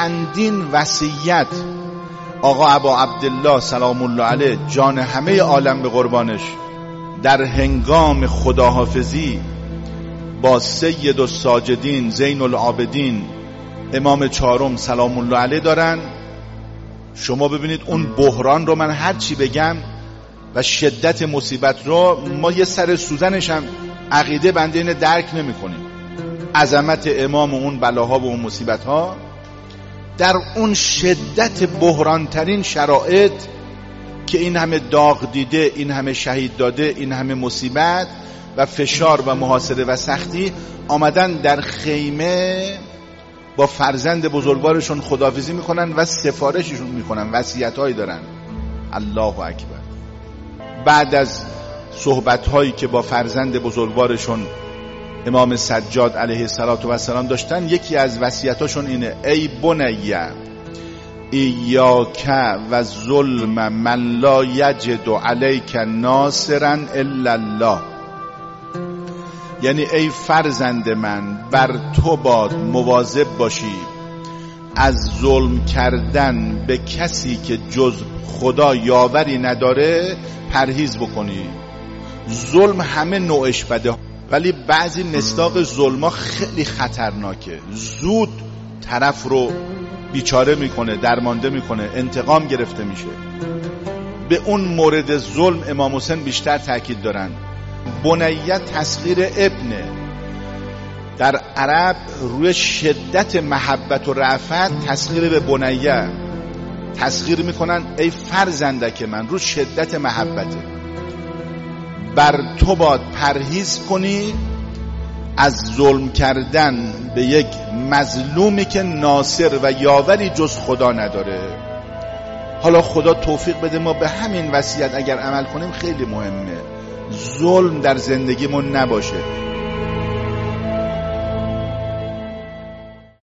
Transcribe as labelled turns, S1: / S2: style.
S1: چندین وصیت آقا ابا عبدالله سلام الله علیه جان همه عالم به قربانش در هنگام خداحافظی با سید الساجدین زین العابدین امام چهارم سلام الله علیه دارن. شما ببینید اون بحران رو من هر چی بگم و شدت مصیبت رو ما یه سر سوزنش هم عقیده بنده اینه درک نمی کنیم. عظمت امام و اون بلاها و اون مصیبت ها در اون شدت بحران ترین شرایط که این همه داغ دیده، این همه شهید داده، این همه مصیبت و فشار و محاصره و سختی آمدن در خیمه با فرزند بزرگوارشون خداحافظی میکنن و سفارششون میکنن، وصیت‌هایی دارن. الله اکبر. بعد از صحبت‌هایی که با فرزند بزرگوارشون امام سجاد علیه السلام داشتن، یکی از وصیتاشون اینه: ای بنیه ایاک و ظلم من لا یجد علیک ناصرا الا الله. یعنی ای فرزند من، بر تو باد مواظب باشی از ظلم کردن به کسی که جز خدا یاوری نداره پرهیز بکنی. ظلم همه نوعش بده، ولی بعضی مصداق ظلما خیلی خطرناکه. زود طرف رو بیچاره میکنه، درمانده میکنه، انتقام گرفته میشه. به اون مورد ظلم امام حسین بیشتر تاکید دارن. بنیه تسخیر ابنه. در عرب روی شدت محبت و رأفت تسخیر به بنیه تسخیر میکنن ای فرزندک من، رو شدت محبته. بر تو باید پرهیز کنی از ظلم کردن به یک مظلومی که ناصر و یاوری جز خدا نداره. حالا خدا توفیق بده ما به همین وصیت اگر عمل کنیم خیلی مهمه. ظلم در زندگیمون نباشه.